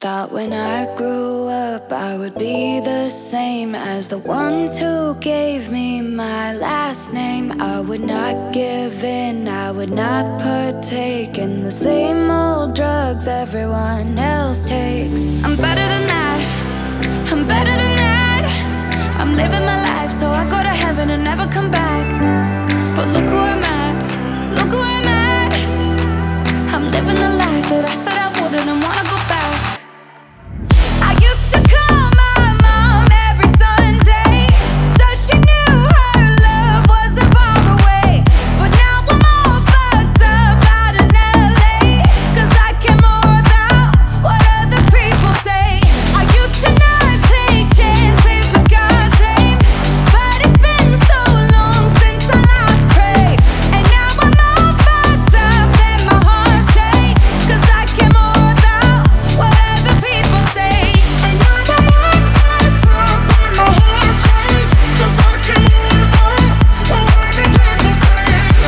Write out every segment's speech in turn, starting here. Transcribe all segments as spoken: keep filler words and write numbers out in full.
thought when I grew up I would be the same as the ones who gave me my last name. I would not give in, I would not partake in the same old drugs everyone else takes. I'm better than that, I'm better than that. I'm living my life so I go to heaven and never come back. But look who I'm at, look who I'm at. I'm living the life that I said I wouldn't and wanna go back. I used to call my mom every Sunday, so she knew her love wasn't far away. But now I'm all fucked up out in L A, cause I care more about what other people say. I used to not take chances with God's name, but it's been so long since I last prayed. And now I'm all fucked up and my heart's changed, cause I care more about what other people say. And now I'm all fucked up and my heart's changed, cause I care more about what other people say.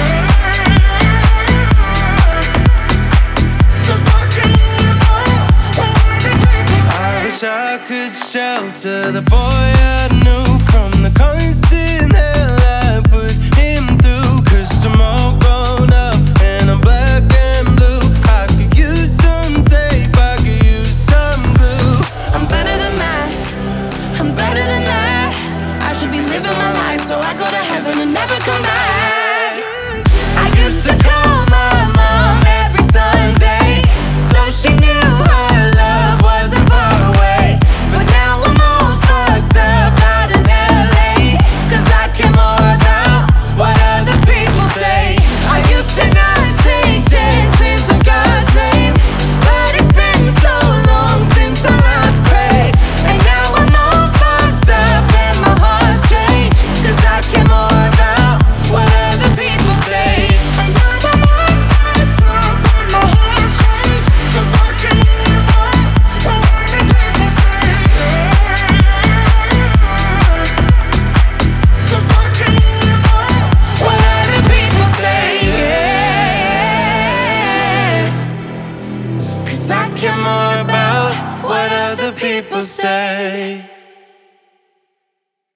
Cause I care more about what other people say. I wish I could shelter the boy I knew from the constant hell I put him through. Cause I'm all grown up and I'm black and blue. I could use some tape, I could use some glue. I'm better than that, I'm better than that. I should be living my life so I go to heaven and never come back. I used to call my mom every Sunday, so she knew her love wasn't far away. But now I'm all fucked up out in L A, cause I care more about what other people say. I used to not take chances with God's name, but it's been so long since I last prayed. And now I'm all fucked up and my heart's changed, cause I care more about what other people say. And now I'm all fucked up and my heart's changed, cause I care more about what other people say. Cause I care more about what other people say. Cause I care more about what other people say.